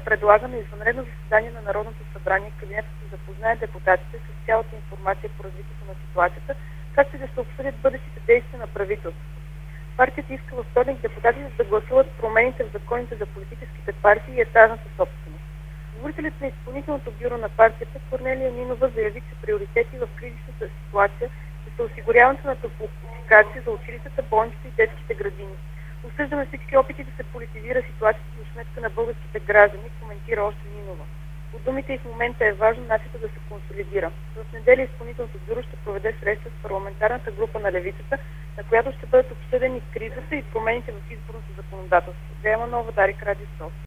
предлага на извънредно заседание на Народното събрание кабинетът да запознае депутатите с цялата информация по развитието на ситуацията, както и да се обсъдят бъдещите действия на правителството. Партията иска във вторник депутатите да гласуват промените в законите за политическите партии и етажната собственост. Говорителят на изпълнителното бюро на партията Корнелия Нинова заяви, че приоритети в кризисната ситуация ще са осигуряването на топлофикация за училищата, болниците и детските градини. Осъждаме всички опити да се политизира ситуацията за сметка на българските граждани, коментира още Нинова. От думите и в момента е важно нацията да се консолидира. В неделя изпълнителното бюро ще проведе среща с парламентарната група на левицата, на която ще бъдат обсъдени кризата и промените в изборното законодателство. Гея Манова, Дарик, Радио София.